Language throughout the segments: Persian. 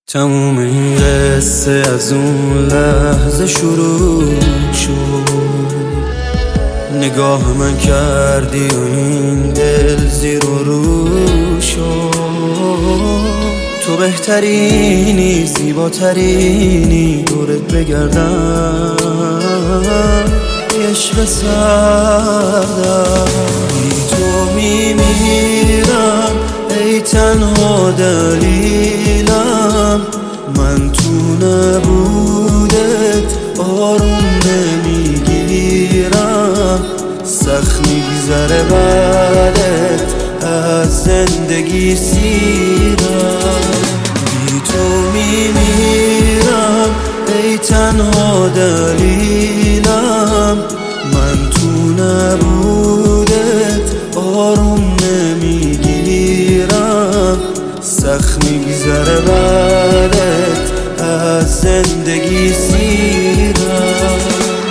تموم این قصه از اون لحظه شروع شد. نگاه من کردی و این دل زیر و رو شد. تو بهترینی، زیباترینی، دورت بگردم عشق سردم. بی تو میمیرم ای تنها دلیلم. من تو نبودت آروم نمیگیرم. سخت میگذره بعدت از زندگی سیرم. بی تو میمیرم ای تنها دلیلم. من تو نبودت آروم نمیگیرم. سخت میگذره بعدت از زندگی سیرم.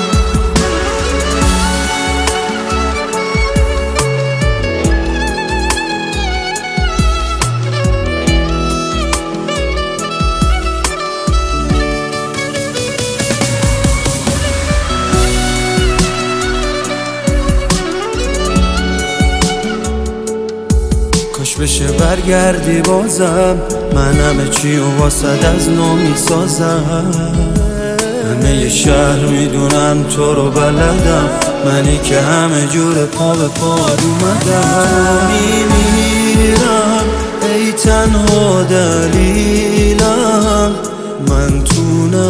کاش بشه برگردی بازم، من همه چی و واسد از نو میسازم. همه شهر میدونم تو رو بلدم، منی که همه جور پا به پا اومدم. میمیرم ای تنها دلیلم. من تو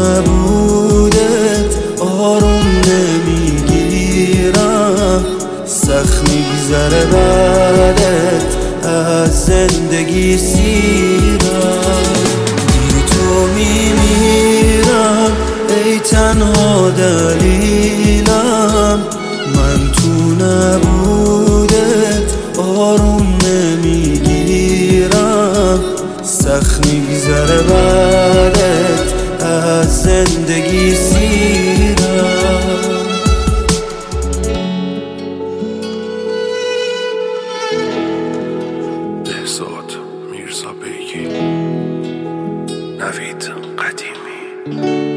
نبودت آروم نمیگیرم. سخت میگذره بعدت از زندگی سیرم. بی تو میمیرم ای تنها دلیلم. من تو نبودت آروم نمیگیرم. سخت میگذره بعدت از زندگی سیرم. میرزا بیگی، نوید قدیمی.